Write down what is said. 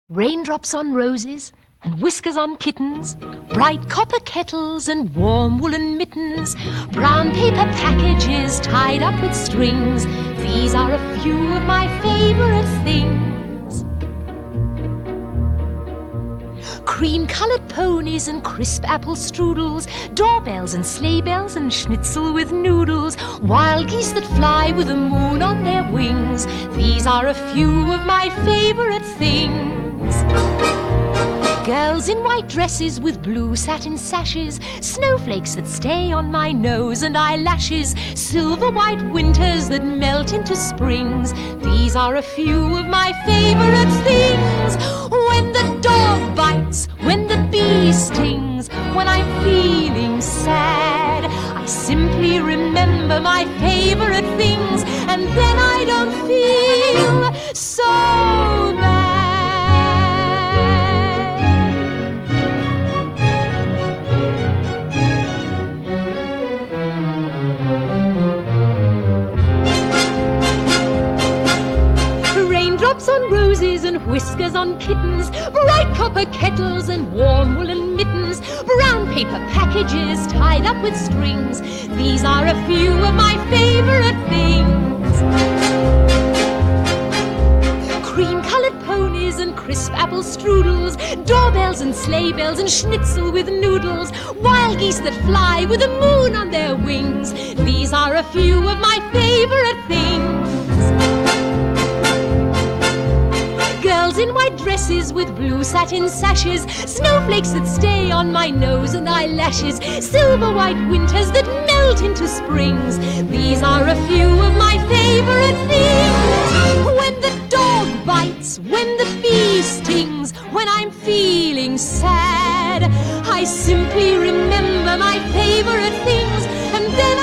Raindrops on roses and whiskers on kittens, bright copper kettles and warm woolen mittens, brown paper packages tied up with strings. These are a few of my favorite things. Cream-colored ponies and crisp apple strudels, doorbells and sleigh bells and schnitzel with noodles, wild geese that fly with the moon on their wings. These are a few of my favorite things. Girls in white dresses with blue satin sashes, snowflakes that stay on my nose and eyelashes, silver white winters that melt into springs. These are a few of my favorite things. When the dog bites, when the bee stings, when I'm feeling sad, I simply remember my favorite things, and then I don't feel so bad. Raindrops on roses and whiskers on kittens, bright copper kettles and warm woolen mittens, brown paper packages tied up with strings. These are a few of my favorite things. Cream-colored ponies and crisp apple strudels, doorbells and sleigh bells and schnitzel with noodles, wild geese that fly with the moon on their wings. These are a few of my favorite things. Girls in white dresses with blue satin sashes, snowflakes that stay on my nose and eyelashes, silver white winters that melt into springs. These are a few of my favorite things. When the dog bites, when the bee stings, when I'm feeling sad, I simply remember my favorite things, and then